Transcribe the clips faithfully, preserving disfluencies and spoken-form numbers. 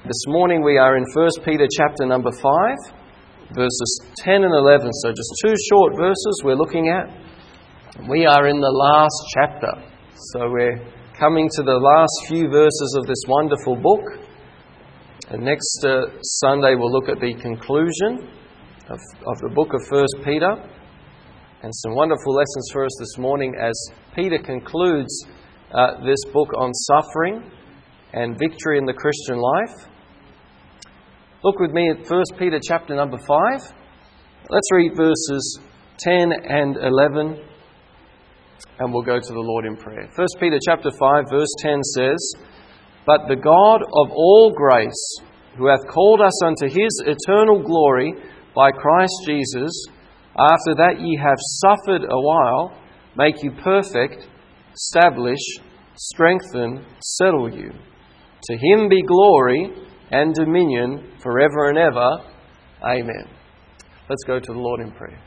This morning we are in First Peter chapter number five, verses ten and eleven. So just two short verses we're looking at. We are in the last chapter. So we're coming to the last few verses of this wonderful book. And next uh, Sunday we'll look at the conclusion of, of the book of First Peter. And some wonderful lessons for us this morning as Peter concludes uh, this book on suffering and victory in the Christian life. Look with me at First Peter chapter number five. Let's read verses ten and eleven, and we'll go to the Lord in prayer. First Peter chapter five, verse ten says, "But the God of all grace, who hath called us unto His eternal glory by Christ Jesus, after that ye have suffered a while, make you perfect, establish, strengthen, settle you. To Him be glory and dominion forever and ever. Amen." Let's go to the Lord in prayer.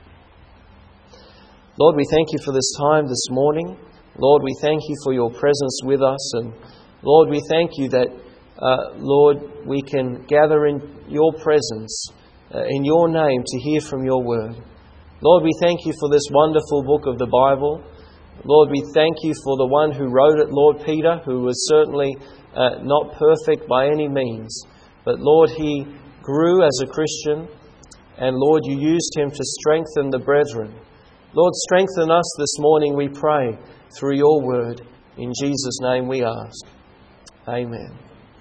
Lord, we thank You for this time this morning. Lord, we thank You for Your presence with us. And Lord, we thank You that, uh, Lord, we can gather in Your presence, uh, in Your name, to hear from Your word. Lord, we thank You for this wonderful book of the Bible. Lord, we thank You for the one who wrote it, Lord Peter, who was certainly uh, not perfect by any means. But Lord, he grew as a Christian, and Lord, You used him to strengthen the brethren. Lord, strengthen us this morning, we pray, through Your word. In Jesus' name we ask. Amen.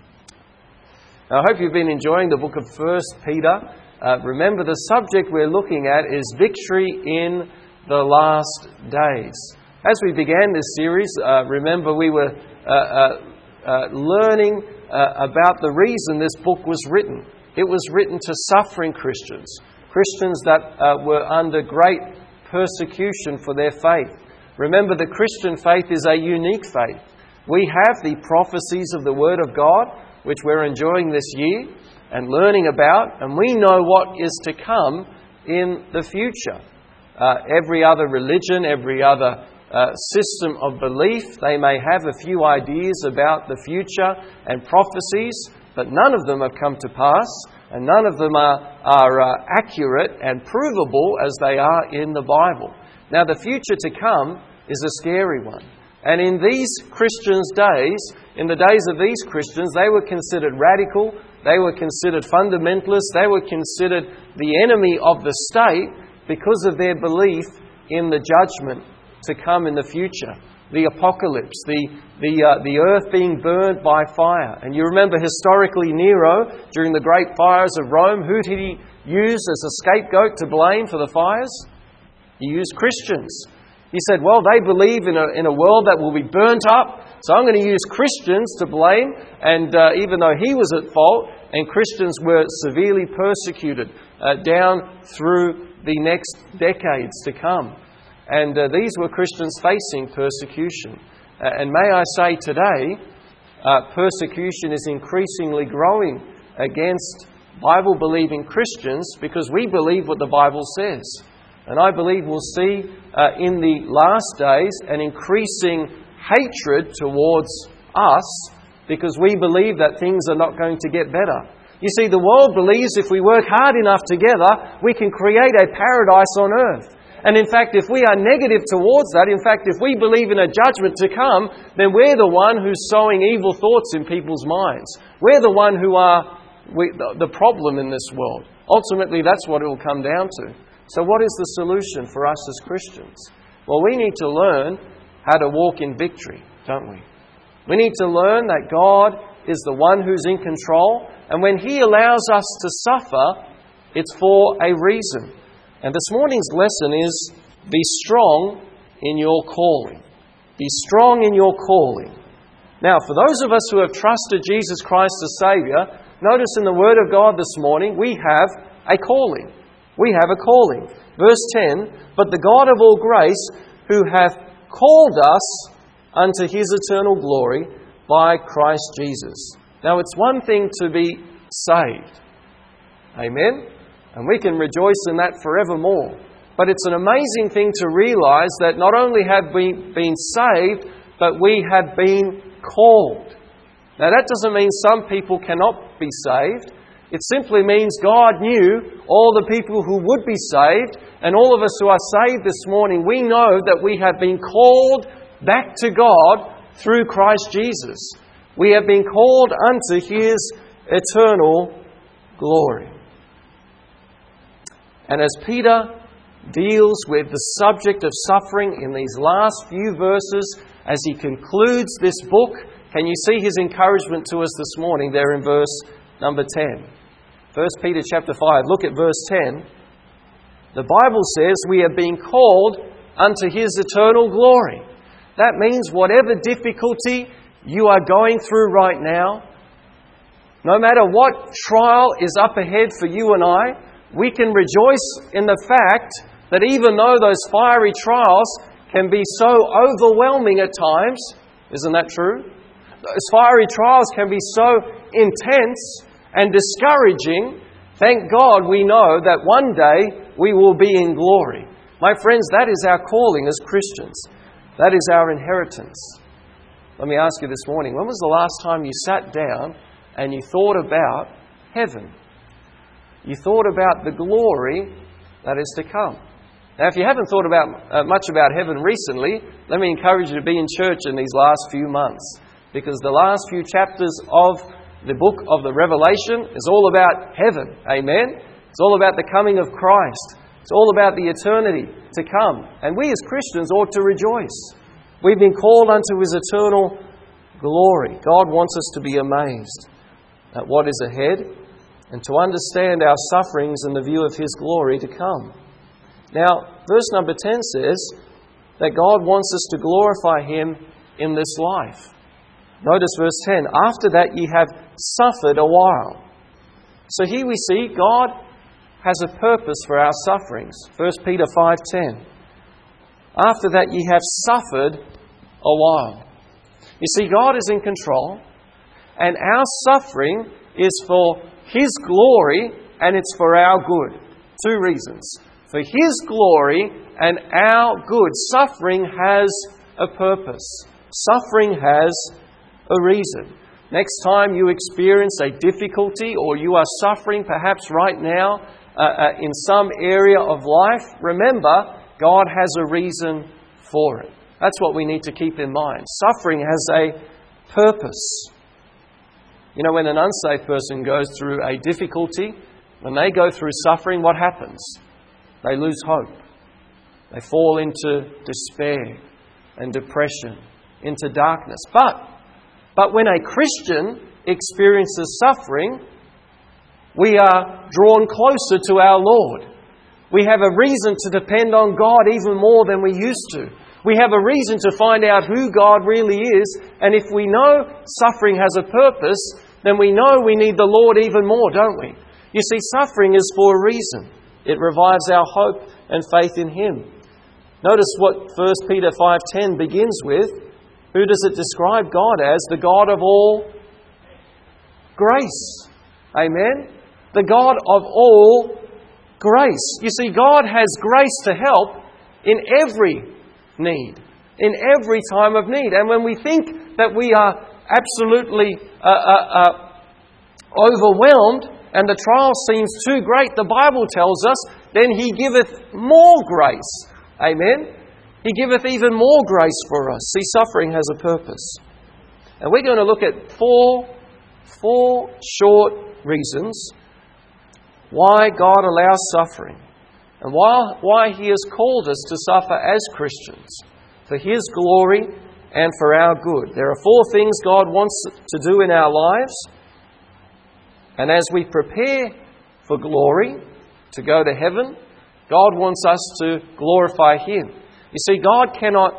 Now, I hope you've been enjoying the book of First Peter. Uh, remember, the subject we're looking at is victory in the last days. As we began this series, uh, remember we were uh, uh, uh, learning uh, about the reason this book was written. It was written to suffering Christians, Christians that uh, were under great persecution for their faith. Remember, the Christian faith is a unique faith. We have the prophecies of the Word of God, which we're enjoying this year and learning about, and we know what is to come in the future. Uh, every other religion, every other uh, system of belief, they may have a few ideas about the future and prophecies, but none of them have come to pass, and none of them are, are uh, accurate and provable as they are in the Bible. Now, the future to come is a scary one. And in these Christians' days, in the days of these Christians, they were considered radical, they were considered fundamentalists, they were considered the enemy of the state because of their belief in the judgment to come in the future. The apocalypse, the the uh, the earth being burned by fire. And you remember historically Nero, during the great fires of Rome, who did he use as a scapegoat to blame for the fires? He used Christians. He said, well, they believe in a in a world that will be burnt up, so I'm going to use Christians to blame. And uh, even though he was at fault, and Christians were severely persecuted uh, down through the next decades to come. And uh, these were Christians facing persecution. Uh, and may I say today, uh, persecution is increasingly growing against Bible-believing Christians because we believe what the Bible says. And I believe we'll see uh, in the last days an increasing hatred towards us because we believe that things are not going to get better. You see, the world believes if we work hard enough together, we can create a paradise on earth. And in fact, if we are negative towards that, in fact, if we believe in a judgment to come, then we're the one who's sowing evil thoughts in people's minds. We're the one who are the problem in this world. Ultimately, that's what it will come down to. So what is the solution for us as Christians? Well, we need to learn how to walk in victory, don't we? We need to learn that God is the one who's in control. And when He allows us to suffer, it's for a reason. And this morning's lesson is, be strong in your calling. Be strong in your calling. Now, for those of us who have trusted Jesus Christ as Saviour, notice in the Word of God this morning, we have a calling. We have a calling. Verse ten, "But the God of all grace, who hath called us unto His eternal glory by Christ Jesus." Now, it's one thing to be saved. Amen? And we can rejoice in that forevermore. But it's an amazing thing to realize that not only have we been saved, but we have been called. Now that doesn't mean some people cannot be saved. It simply means God knew all the people who would be saved, and all of us who are saved this morning, we know that we have been called back to God through Christ Jesus. We have been called unto His eternal glory. And as Peter deals with the subject of suffering in these last few verses, as he concludes this book, can you see his encouragement to us this morning there in verse number ten? First Peter chapter five, look at verse ten. The Bible says we have been called unto His eternal glory. That means whatever difficulty you are going through right now, no matter what trial is up ahead for you and I, we can rejoice in the fact that even though those fiery trials can be so overwhelming at times, isn't that true? Those fiery trials can be so intense and discouraging. Thank God we know that one day we will be in glory. My friends, that is our calling as Christians. That is our inheritance. Let me ask you this morning, when was the last time you sat down and you thought about heaven? You thought about the glory that is to come. Now, if you haven't thought about uh, much about heaven recently, let me encourage you to be in church in these last few months, because the last few chapters of the book of the Revelation is all about heaven. Amen? It's all about the coming of Christ. It's all about the eternity to come. And we as Christians ought to rejoice. We've been called unto His eternal glory. God wants us to be amazed at what is ahead and to understand our sufferings in the view of His glory to come. Now, verse number ten says that God wants us to glorify Him in this life. Notice verse ten, after that ye have suffered a while. So here we see God has a purpose for our sufferings. First Peter five ten. After that ye have suffered a while. You see, God is in control, and our suffering is for His glory, and it's for our good. Two reasons. For His glory and our good. Suffering has a purpose. Suffering has a reason. Next time you experience a difficulty or you are suffering perhaps right now uh, uh, in some area of life, remember, God has a reason for it. That's what we need to keep in mind. Suffering has a purpose. You know, when an unsaved person goes through a difficulty, when they go through suffering, what happens? They lose hope. They fall into despair and depression, into darkness. But, but when a Christian experiences suffering, we are drawn closer to our Lord. We have a reason to depend on God even more than we used to. We have a reason to find out who God really is. And if we know suffering has a purpose, then we know we need the Lord even more, don't we? You see, suffering is for a reason. It revives our hope and faith in Him. Notice what First Peter five ten begins with. Who does it describe God as? The God of all grace. Amen? The God of all grace. You see, God has grace to help in every need, in every time of need. And when we think that we are absolutely uh, uh, uh, overwhelmed and the trial seems too great, the Bible tells us, then He giveth more grace. Amen? He giveth even more grace for us. See, suffering has a purpose. And we're going to look at four, four short reasons why God allows suffering and why, why He has called us to suffer as Christians for His glory and for our good. There are four things God wants to do in our lives. And as we prepare for glory, to go to heaven, God wants us to glorify Him. You see, God cannot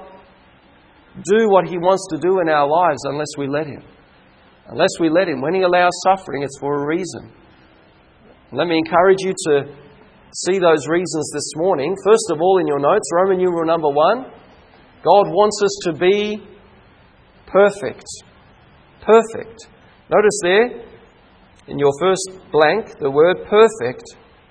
do what He wants to do in our lives unless we let Him. Unless we let Him. When He allows suffering, it's for a reason. Let me encourage you to see those reasons this morning. First of all, in your notes, Roman numeral number one, God wants us to be perfect. Perfect. Notice there, in your first blank, the word perfect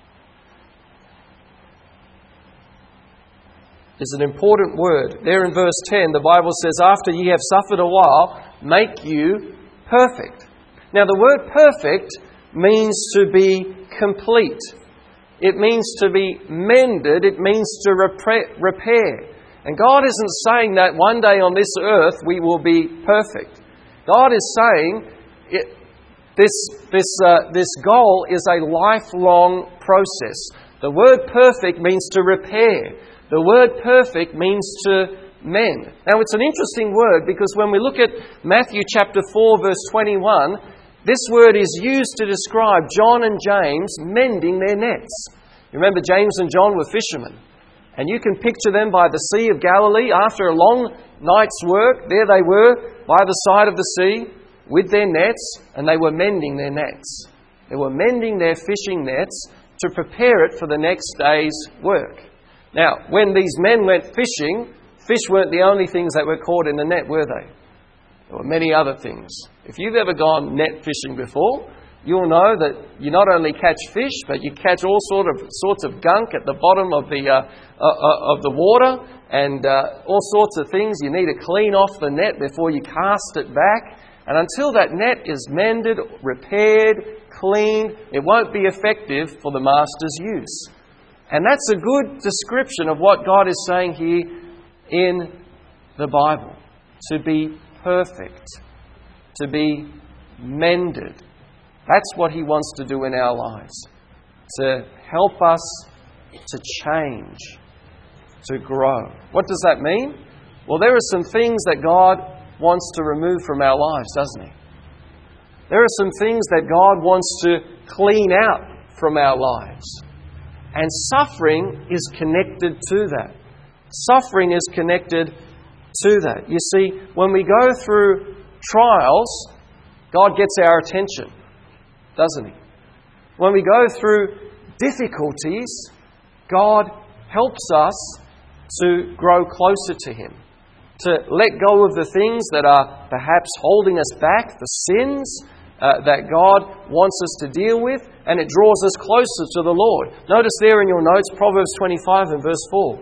is an important word. There in verse ten, the Bible says, after ye have suffered a while, make you perfect. Now the word perfect means to be complete. It means to be mended. It means to repair. And God isn't saying that one day on this earth we will be perfect. God is saying it, this, this, uh, this goal is a lifelong process. The word perfect means to repair. The word perfect means to mend. Now it's an interesting word because when we look at Matthew chapter four verse twenty-one, this word is used to describe John and James mending their nets. You remember James and John were fishermen. And you can picture them by the Sea of Galilee. After a long night's work, there they were by the side of the sea with their nets, and they were mending their nets. They were mending their fishing nets to prepare it for the next day's work. Now, when these men went fishing, fish weren't the only things that were caught in the net, were they? There were many other things. If you've ever gone net fishing before, you'll know that you not only catch fish, but you catch all sort of sorts of gunk at the bottom of the uh, uh, of the water, and uh, all sorts of things. You need to clean off the net before you cast it back. And until that net is mended, repaired, cleaned, it won't be effective for the master's use. And that's a good description of what God is saying here in the Bible. To be perfect, to be mended. That's what He wants to do in our lives. To help us to change, to grow. What does that mean? Well, there are some things that God wants to remove from our lives, doesn't He? There are some things that God wants to clean out from our lives. And suffering is connected to that. Suffering is connected to that. You see, when we go through trials, God gets our attention, doesn't He? When we go through difficulties, God helps us to grow closer to Him, to let go of the things that are perhaps holding us back, the sins uh, that God wants us to deal with, and it draws us closer to the Lord. Notice there in your notes, Proverbs twenty-five and verse four.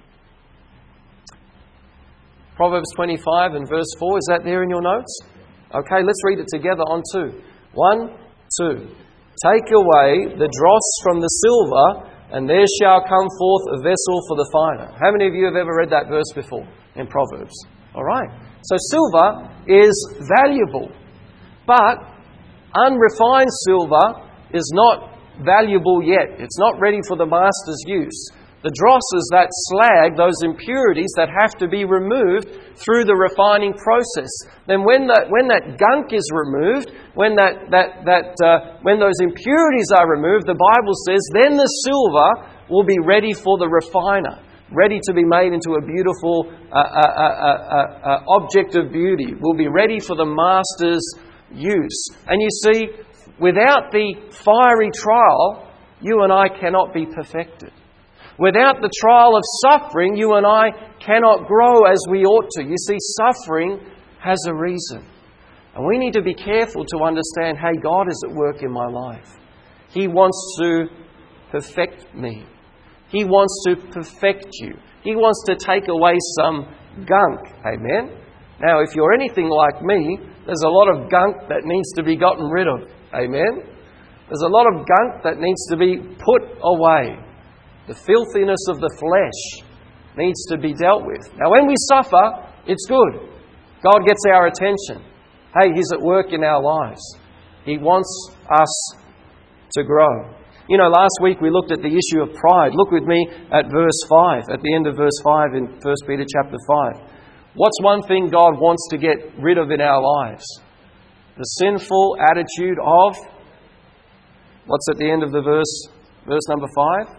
Proverbs twenty-five and verse four, is that there in your notes? Okay, let's read it together on two. One, two. Take away the dross from the silver, and there shall come forth a vessel for the finer. How many of you have ever read that verse before in Proverbs? All right. So silver is valuable, but unrefined silver is not valuable yet. It's not ready for the master's use. The dross is that slag, those impurities that have to be removed through the refining process. Then when that when that gunk is removed, when that that that uh, when those impurities are removed, the Bible says, then the silver will be ready for the refiner, ready to be made into a beautiful uh, uh, uh, uh, uh, object of beauty. Will be ready for the master's use. And you see, without the fiery trial, you and I cannot be perfected. Without the trial of suffering, you and I cannot grow as we ought to. You see, suffering has a reason. And we need to be careful to understand, hey, God is at work in my life. He wants to perfect me. He wants to perfect you. He wants to take away some gunk. Amen? Now, if you're anything like me, there's a lot of gunk that needs to be gotten rid of. Amen? There's a lot of gunk that needs to be put away. The filthiness of the flesh needs to be dealt with. Now, when we suffer, it's good. God gets our attention. Hey, He's at work in our lives. He wants us to grow. You know, last week we looked at the issue of pride. Look with me at verse five, at the end of verse five in First Peter chapter five. What's one thing God wants to get rid of in our lives? The sinful attitude of... What's at the end of the verse, verse number five?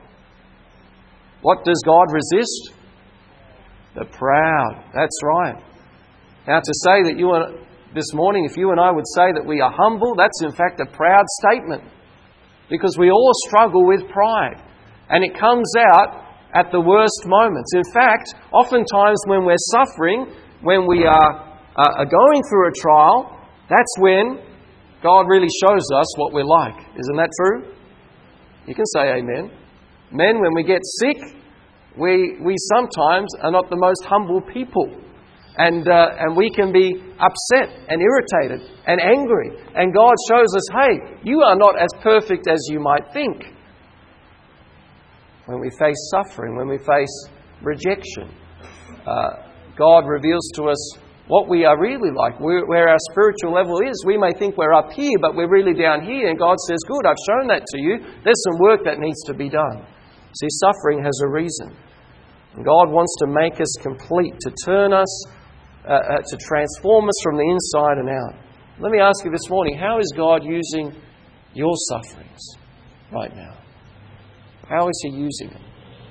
What does God resist? The proud. That's right. Now, to say that you and this morning, if you and I would say that we are humble, that's in fact a proud statement. Because we all struggle with pride. And it comes out at the worst moments. In fact, oftentimes when we're suffering, when we are uh, going through a trial, that's when God really shows us what we're like. Isn't that true? You can say amen. Men, when we get sick, we we sometimes are not the most humble people. And, uh, and we can be upset and irritated and angry. And God shows us, hey, you are not as perfect as you might think. When we face suffering, when we face rejection, uh, God reveals to us what we are really like, where, where our spiritual level is. We may think we're up here, but we're really down here. And God says, good, I've shown that to you. There's some work that needs to be done. See, suffering has a reason. And God wants to make us complete, to turn us, uh, uh, to transform us from the inside and out. Let me ask you this morning, how is God using your sufferings right now? How is He using them?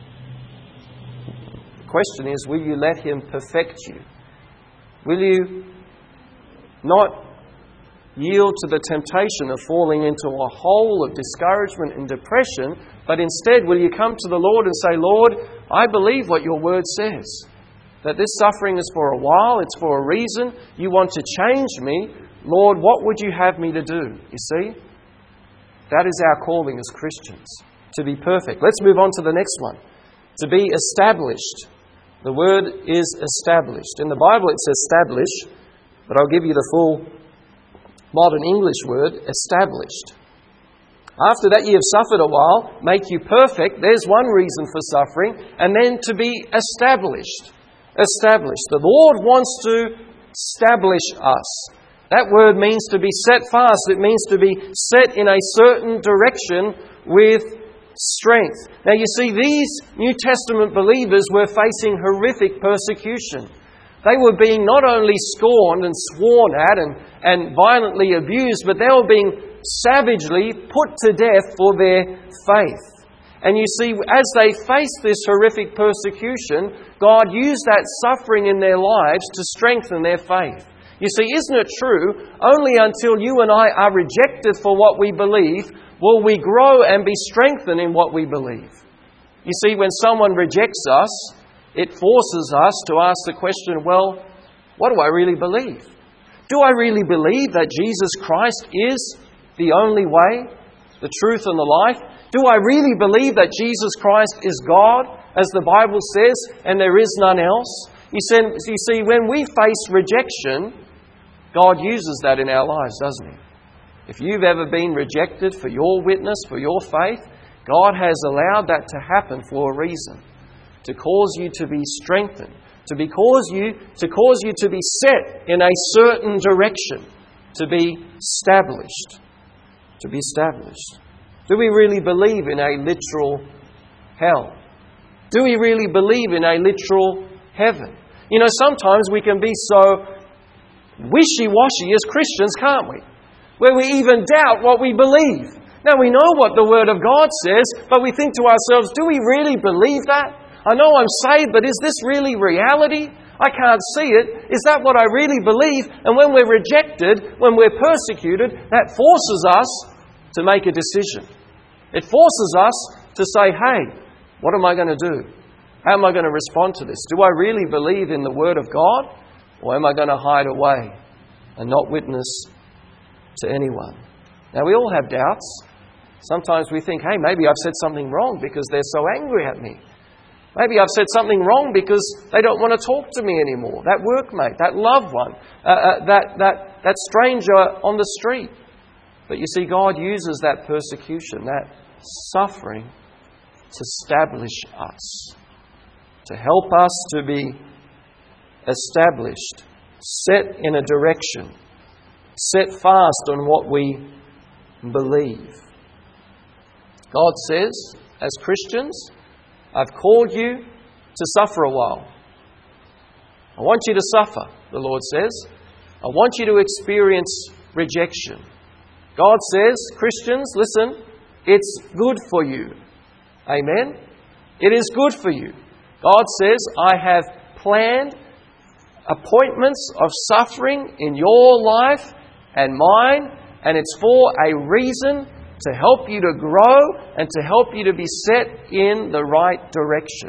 The question is, will you let Him perfect you? Will you not yield to the temptation of falling into a hole of discouragement and depression, but instead will you come to the Lord and say, Lord, I believe what your word says, that this suffering is for a while, it's for a reason. You want to change me. Lord, what would you have me to do? You see? That is our calling as Christians, to be perfect. Let's move on to the next one. To be established. The word is established. In the Bible it says establish, but I'll give you the full modern English word, established. After that you have suffered a while, make you perfect. There's one reason for suffering. And then to be established. Established. The Lord wants to establish us. That word means to be set fast. It means to be set in a certain direction with strength. Now you see, these New Testament believers were facing horrific persecution. They were being not only scorned and sworn at and, and violently abused, but they were being savagely put to death for their faith. And you see, as they faced this horrific persecution, God used that suffering in their lives to strengthen their faith. You see, isn't it true? Only until you and I are rejected for what we believe will we grow and be strengthened in what we believe. You see, when someone rejects us, it forces us to ask the question, well, what do I really believe? Do I really believe that Jesus Christ is the only way, the truth and the life? Do I really believe that Jesus Christ is God, as the Bible says, and there is none else? You see, you see, when we face rejection, God uses that in our lives, doesn't He? If you've ever been rejected for your witness, for your faith, God has allowed that to happen for a reason. To cause you to be strengthened. To be cause you, to cause you to be set in a certain direction. To be established. To be established. Do we really believe in a literal hell? Do we really believe in a literal heaven? You know, sometimes we can be so wishy-washy as Christians, can't we? Where we even doubt what we believe. Now, we know what the Word of God says, but we think to ourselves, do we really believe that? I know I'm saved, but is this really reality? I can't see it. Is that what I really believe? And when we're rejected, when we're persecuted, that forces us to make a decision. It forces us to say, hey, what am I going to do? How am I going to respond to this? Do I really believe in the Word of God? Or am I going to hide away and not witness to anyone? Now, we all have doubts. Sometimes we think, hey, maybe I've said something wrong because they're so angry at me. Maybe I've said something wrong because they don't want to talk to me anymore. That workmate, that loved one, uh, uh, that, that, that stranger on the street. But you see, God uses that persecution, that suffering, to establish us. To help us to be established, set in a direction, set fast on what we believe. God says, as Christians, I've called you to suffer a while. I want you to suffer, the Lord says. I want you to experience rejection. God says, Christians, listen, it's good for you. Amen? It is good for you. God says, I have planned appointments of suffering in your life and mine, and it's for a reason, to help you to grow and to help you to be set in the right direction.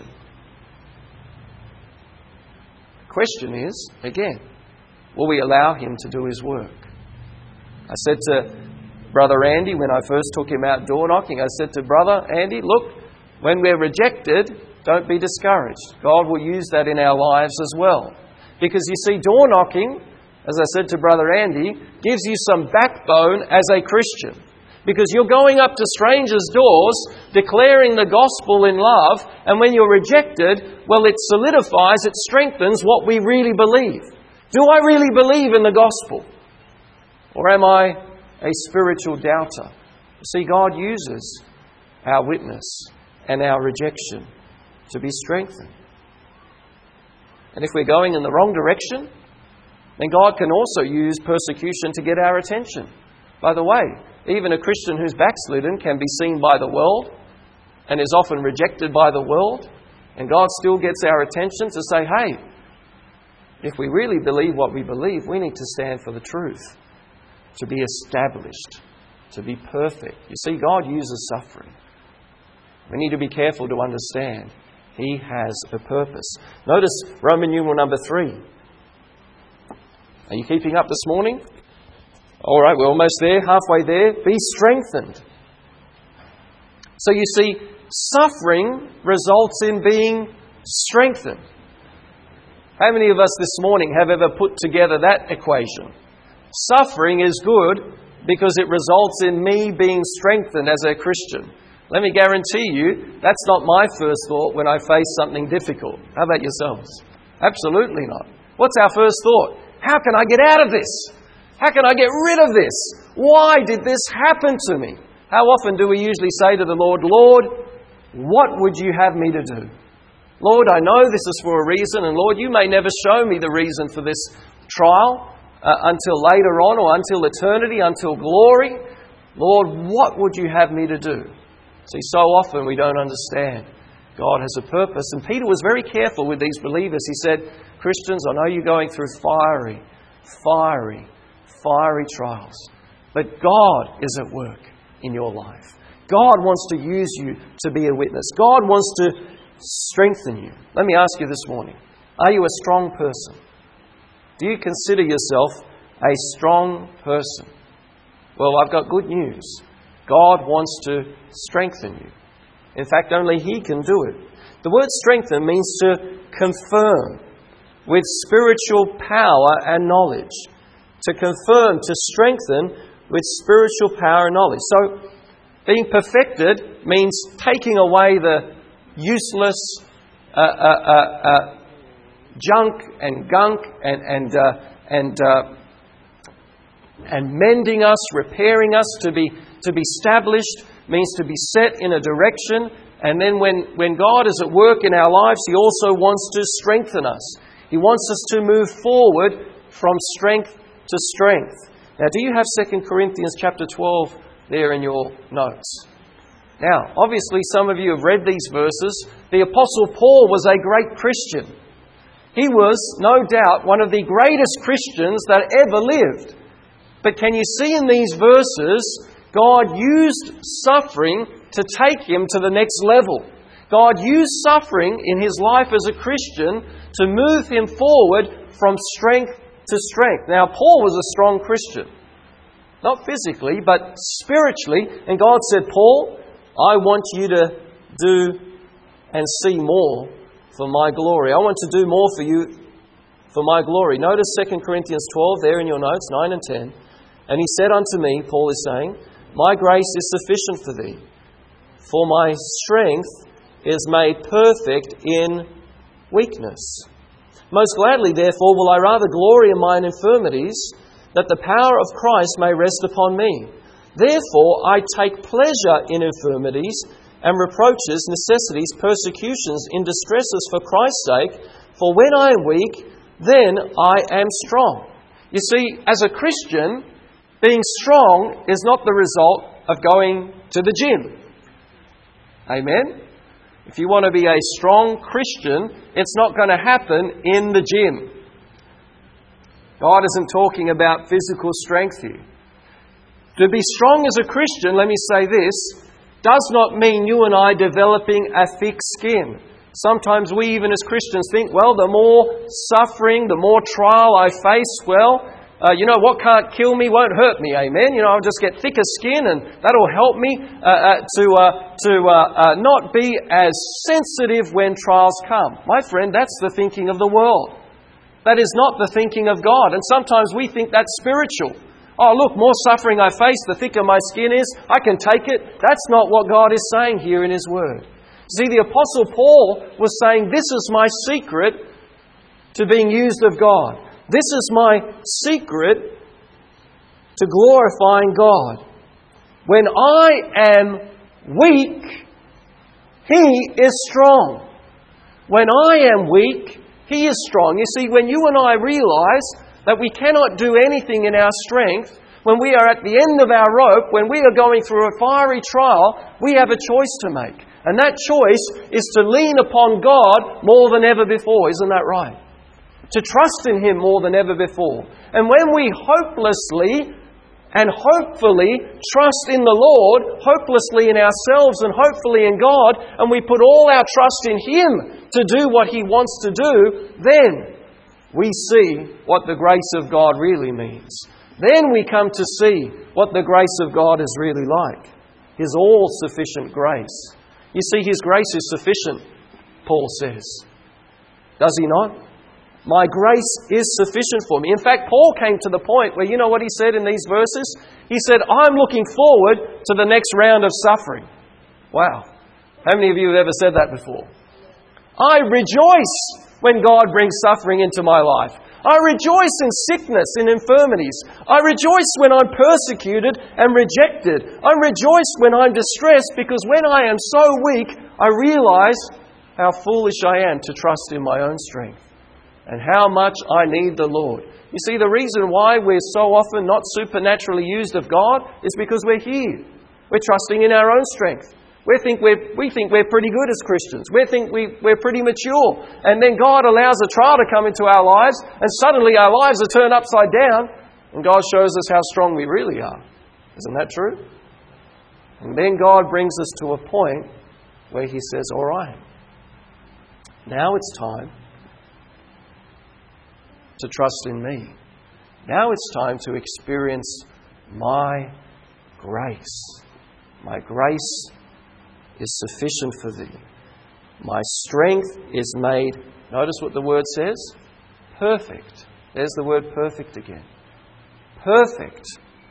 The question is, again, will we allow Him to do His work? I said to Brother Andy when I first took him out door knocking, I said to Brother Andy, look, when we're rejected, don't be discouraged. God will use that in our lives as well. Because you see, door knocking, as I said to Brother Andy, gives you some backbone as a Christian. Because you're going up to strangers' doors, declaring the gospel in love, and when you're rejected, well, it solidifies, it strengthens what we really believe. Do I really believe in the gospel? Or am I a spiritual doubter? See, God uses our witness and our rejection to be strengthened. And if we're going in the wrong direction, then God can also use persecution to get our attention. By the way, even a Christian who's backslidden can be seen by the world and is often rejected by the world, and God still gets our attention to say, hey, if we really believe what we believe, we need to stand for the truth, to be established, to be perfect. You see, God uses suffering. We need to be careful to understand He has a purpose. Notice Roman numeral number three. Are you keeping up this morning? All right, we're almost there, halfway there. Be strengthened. So you see, suffering results in being strengthened. How many of us this morning have ever put together that equation? Suffering is good because it results in me being strengthened as a Christian. Let me guarantee you, that's not my first thought when I face something difficult. How about yourselves? Absolutely not. What's our first thought? How can I get out of this? How can I get rid of this? Why did this happen to me? How often do we usually say to the Lord, Lord, what would you have me to do? Lord, I know this is for a reason, and Lord, you may never show me the reason for this trial uh, until later on, or until eternity, until glory. Lord, what would you have me to do? See, so often we don't understand God has a purpose. And Peter was very careful with these believers. He said, Christians, I know you're going through fiery, fiery, fiery trials. But God is at work in your life. God wants to use you to be a witness. God wants to strengthen you. Let me ask you this morning, are you a strong person? Do you consider yourself a strong person? Well, I've got good news. God wants to strengthen you. In fact, only He can do it. The word strengthen means to confirm with spiritual power and knowledge. To confirm, to strengthen with spiritual power and knowledge. So, being perfected means taking away the useless uh, uh, uh, uh, junk and gunk and and uh, and uh, and mending us, repairing us to be to be established means to be set in a direction. And then when when God is at work in our lives, He also wants to strengthen us. He wants us to move forward from strength to strength. Now, do you have Second Corinthians chapter twelve there in your notes? Now, obviously some of you have read these verses. The Apostle Paul was a great Christian. He was, no doubt, one of the greatest Christians that ever lived. But can you see in these verses, God used suffering to take him to the next level. God used suffering in his life as a Christian to move him forward from strength to strength. Now, Paul was a strong Christian. Not physically, but spiritually. And God said, Paul, I want you to do and see more for my glory. I want to do more for you for my glory. Notice Second Corinthians twelve there in your notes, nine and ten. And he said unto me, Paul is saying, my grace is sufficient for thee, for my strength is made perfect in weakness. Most gladly, therefore, will I rather glory in mine infirmities, that the power of Christ may rest upon me. Therefore, I take pleasure in infirmities and reproaches, necessities, persecutions, in distresses for Christ's sake. For when I am weak, then I am strong. You see, as a Christian, being strong is not the result of going to the gym. Amen? If you want to be a strong Christian, it's not going to happen in the gym. God isn't talking about physical strength here. To be strong as a Christian, let me say this, does not mean you and I developing a thick skin. Sometimes we even as Christians think, well, the more suffering, the more trial I face, well, uh, you know, what can't kill me won't hurt me, amen? You know, I'll just get thicker skin and that'll help me uh, uh, to uh, to uh, uh, not be as sensitive when trials come. My friend, that's the thinking of the world. That is not the thinking of God. And sometimes we think that's spiritual. Oh, look, more suffering I face, the thicker my skin is. I can take it. That's not what God is saying here in His Word. See, the Apostle Paul was saying, this is my secret to being used of God. This is my secret to glorifying God. When I am weak, He is strong. When I am weak, He is strong. You see, when you and I realize that we cannot do anything in our strength, when we are at the end of our rope, when we are going through a fiery trial, we have a choice to make. And that choice is to lean upon God more than ever before. Isn't that right? To trust in Him more than ever before. And when we hopelessly and hopefully trust in the Lord, hopelessly in ourselves and hopefully in God, and we put all our trust in Him to do what He wants to do, then we see what the grace of God really means. Then we come to see what the grace of God is really like. His all-sufficient grace. You see, His grace is sufficient, Paul says. Does he not? My grace is sufficient for me. In fact, Paul came to the point where, you know what he said in these verses? He said, I'm looking forward to the next round of suffering. Wow. How many of you have ever said that before? I rejoice when God brings suffering into my life. I rejoice in sickness, in infirmities. I rejoice when I'm persecuted and rejected. I rejoice when I'm distressed, because when I am so weak, I realize how foolish I am to trust in my own strength and how much I need the Lord. You see, the reason why we're so often not supernaturally used of God is because we're here. We're trusting in our own strength. We think we're, we think we're pretty good as Christians. We think we, we're pretty mature. And then God allows a trial to come into our lives, and suddenly our lives are turned upside down, and God shows us how strong we really are. Isn't that true? And then God brings us to a point where He says, all right, now it's time to trust in me. Now it's time to experience my grace. My grace is sufficient for thee. My strength is made, notice what the word says, perfect. There's the word perfect again. Perfect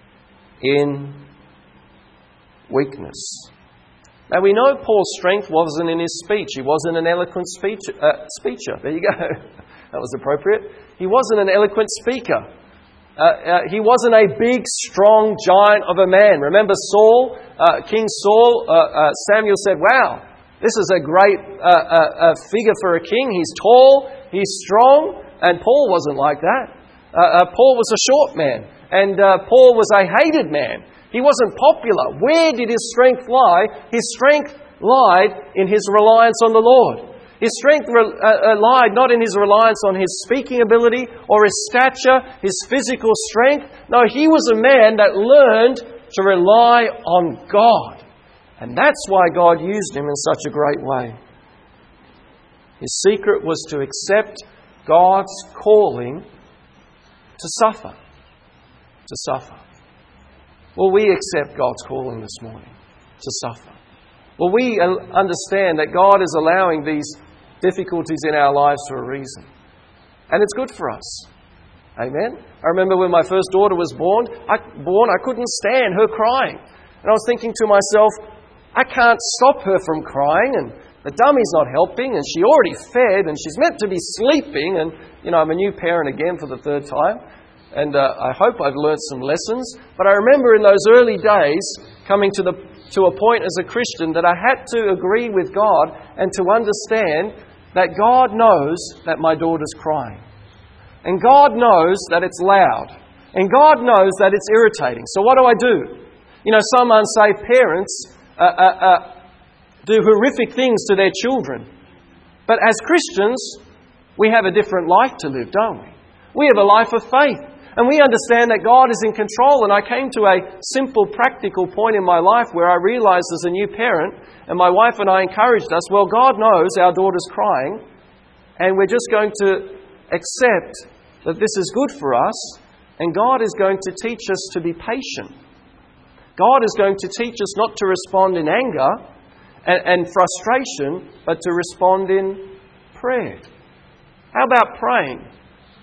in weakness. Now we know Paul's strength wasn't in his speech. He wasn't an eloquent speech, uh, speecher. There you go. That was appropriate. He wasn't an eloquent speaker. Uh, uh, he wasn't a big, strong giant of a man. Remember Saul, uh, King Saul, uh, uh, Samuel said, wow, this is a great uh, uh, uh, figure for a king. He's tall, he's strong, and Paul wasn't like that. Uh, uh, Paul was a short man, and uh, Paul was a hated man. He wasn't popular. Where did his strength lie? His strength lied in his reliance on the Lord. His strength uh, lied not in his reliance on his speaking ability or his stature, his physical strength. No, he was a man that learned to rely on God. And that's why God used him in such a great way. His secret was to accept God's calling to suffer. To suffer. Will we accept God's calling this morning to suffer? Will we understand that God is allowing these difficulties in our lives for a reason? And it's good for us. Amen? I remember when my first daughter was born, I, born, I couldn't stand her crying. And I was thinking to myself, I can't stop her from crying, and the dummy's not helping, and she already fed, and she's meant to be sleeping. And, you know, I'm a new parent again for the third time. And uh, I hope I've learnt some lessons. But I remember in those early days coming to the to a point as a Christian that I had to agree with God and to understand that God knows that my daughter's crying. And God knows that it's loud. And God knows that it's irritating. So what do I do? You know, some unsaved parents uh, uh, uh, do horrific things to their children. But as Christians, we have a different life to live, don't we? We have a life of faith. And we understand that God is in control. And I came to a simple, practical point in my life where I realized as a new parent, and my wife and I encouraged us, well, God knows our daughter's crying, and we're just going to accept that this is good for us, and God is going to teach us to be patient. God is going to teach us not to respond in anger and, and frustration, but to respond in prayer. How about praying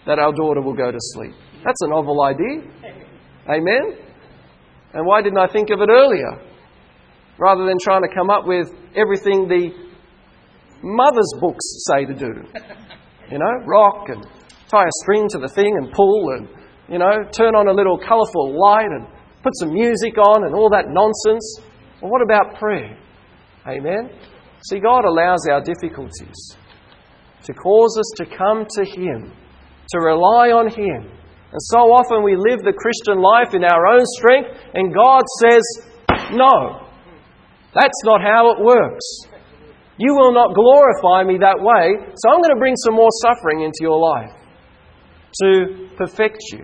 that our daughter will go to sleep. That's a novel idea. Amen? And why didn't I think of it earlier? Rather than trying to come up with everything the mother's books say to do. You know, rock and tie a string to the thing and pull and, you know, turn on a little colourful light and put some music on and all that nonsense. Well, what about prayer? Amen? See, God allows our difficulties to cause us to come to Him, to rely on Him. And so often we live the Christian life in our own strength, and God says, no, that's not how it works. You will not glorify me that way, so I'm going to bring some more suffering into your life to perfect you,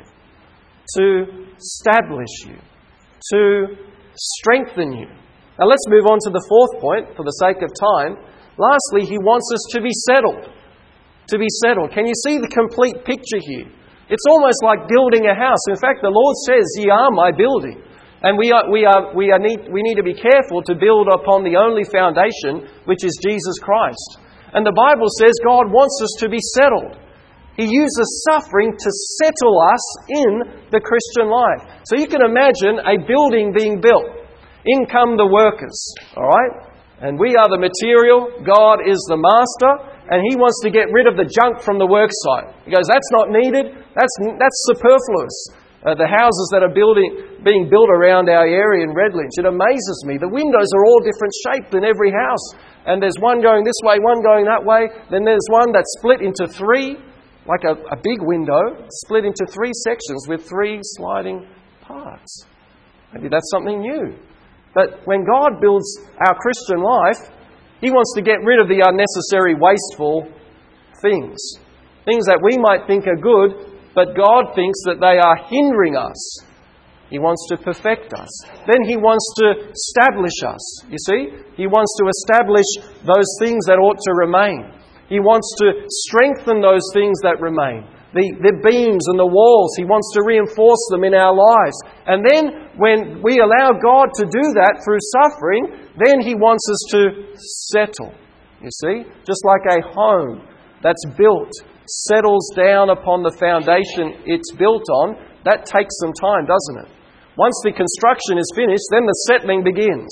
to establish you, to strengthen you. Now let's move on to the fourth point for the sake of time. Lastly, He wants us to be settled. To be settled. Can you see the complete picture here? It's almost like building a house. In fact, the Lord says, "Ye are my building." And we are, we are, we are need, we need to be careful to build upon the only foundation, which is Jesus Christ. And the Bible says God wants us to be settled. He uses suffering to settle us in the Christian life. So you can imagine a building being built. In come the workers, all right? And we are the material. God is the master. And He wants to get rid of the junk from the work site. He goes, that's not needed. That's that's superfluous. Uh, the houses that are building, being built around our area in Redlands, it amazes me. The windows are all different shaped in every house. And there's one going this way, one going that way. Then there's one that's split into three, like a, a big window, split into three sections with three sliding parts. Maybe that's something new. But when God builds our Christian life, He wants to get rid of the unnecessary, wasteful things. Things that we might think are good, but God thinks that they are hindering us. He wants to perfect us. Then He wants to establish us. You see? He wants to establish those things that ought to remain. He wants to strengthen those things that remain. The, the beams and the walls, He wants to reinforce them in our lives. And then when we allow God to do that through suffering, then He wants us to settle. You see? Just like a home that's built settles down upon the foundation it's built on, that takes some time, doesn't it? Once the construction is finished, then the settling begins.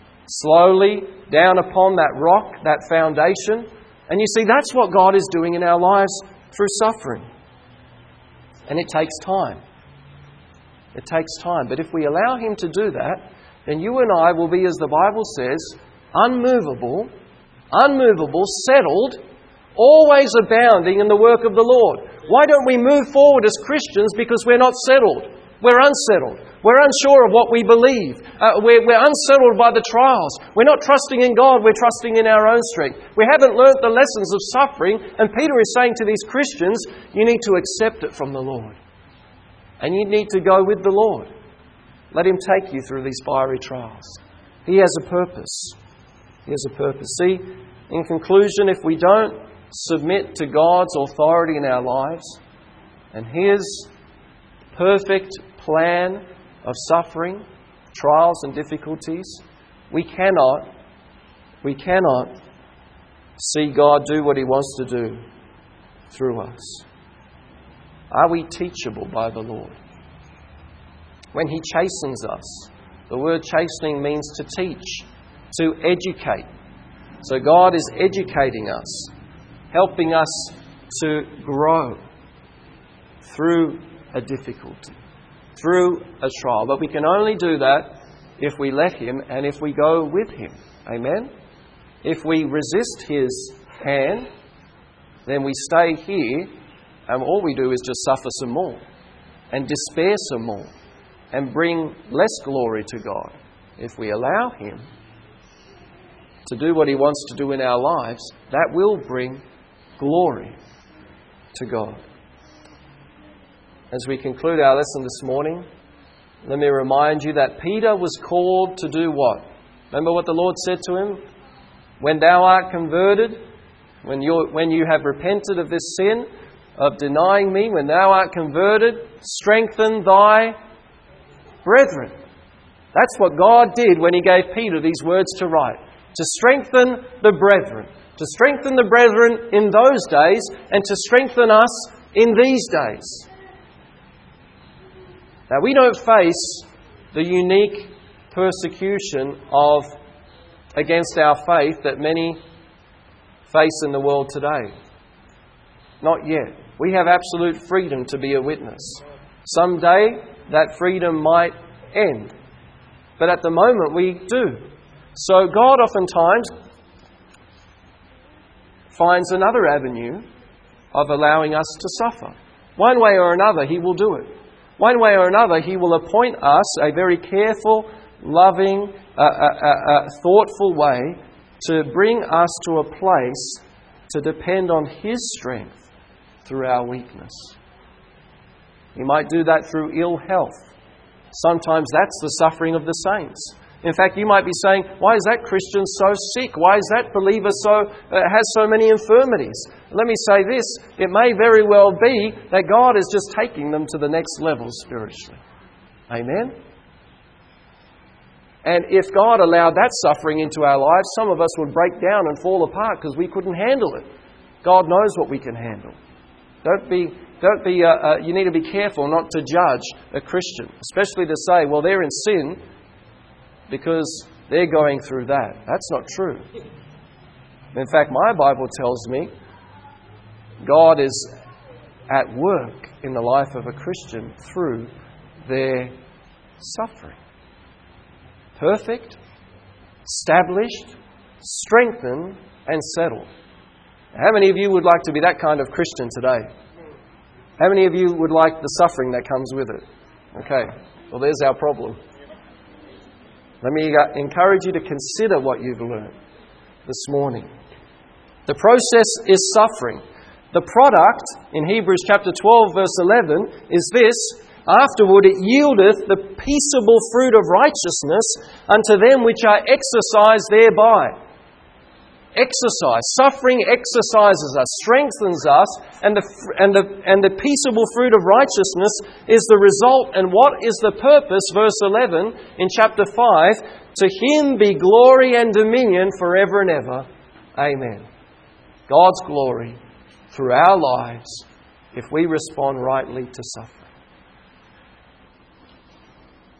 Slowly down upon that rock, that foundation. And you see, that's what God is doing in our lives through suffering. And it takes time. It takes time. But if we allow Him to do that, then you and I will be, as the Bible says, unmovable, unmovable, settled, always abounding in the work of the Lord. Why don't we move forward as Christians? Because we're not settled. We're unsettled. We're unsure of what we believe. Uh, we're, we're unsettled by the trials. We're not trusting in God. We're trusting in our own strength. We haven't learnt the lessons of suffering. And Peter is saying to these Christians, you need to accept it from the Lord. And you need to go with the Lord. Let Him take you through these fiery trials. He has a purpose. He has a purpose. See, in conclusion, if we don't submit to God's authority in our lives and His perfect plan of suffering, trials and difficulties, we cannot, we cannot see God do what He wants to do through us. Are we teachable by the Lord? When He chastens us, the word chastening means to teach, to educate. So God is educating us, helping us to grow through a difficulty, through a trial. But we can only do that if we let Him and if we go with Him. Amen? If we resist His hand, then we stay here and all we do is just suffer some more and despair some more and bring less glory to God. If we allow Him to do what He wants to do in our lives, that will bring glory to God. As we conclude our lesson this morning, let me remind you that Peter was called to do what? Remember what the Lord said to him? When thou art converted, when you when you have repented of this sin, of denying me, when thou art converted, strengthen thy brethren. That's what God did when He gave Peter these words to write. To strengthen the brethren. To strengthen the brethren in those days and to strengthen us in these days. Now, we don't face the unique persecution of against our faith that many face in the world today. Not yet. We have absolute freedom to be a witness. Someday that freedom might end. But at the moment we do. So God oftentimes finds another avenue of allowing us to suffer. One way or another He will do it. One way or another He will appoint us a very careful, loving, uh, uh, uh, uh, thoughtful way to bring us to a place to depend on His strength through our weakness. He might do that through ill health. Sometimes that's the suffering of the saints. In fact, you might be saying, why is that Christian so sick? Why is that believer so uh, has so many infirmities? Let me say this, it may very well be that God is just taking them to the next level spiritually. Amen? And if God allowed that suffering into our lives, some of us would break down and fall apart because we couldn't handle it. God knows what we can handle. Don't be, don't be. Uh, uh, you need to be careful not to judge a Christian, especially to say, well, they're in sin because they're going through that. That's not true. In fact, my Bible tells me God is at work in the life of a Christian through their suffering. Perfect, established, strengthened, and settled. How many of you would like to be that kind of Christian today? How many of you would like the suffering that comes with it? Okay, well, there's our problem. Let me encourage you to consider what you've learned this morning. The process is suffering. The product, in Hebrews chapter twelve, verse eleven, is this: afterward it yieldeth the peaceable fruit of righteousness unto them which are exercised thereby. Exercise. Suffering exercises us, strengthens us, and the, and, the, and the peaceable fruit of righteousness is the result. And what is the purpose? Verse eleven in chapter five, to Him be glory and dominion forever and ever. Amen. God's glory through our lives if we respond rightly to suffering.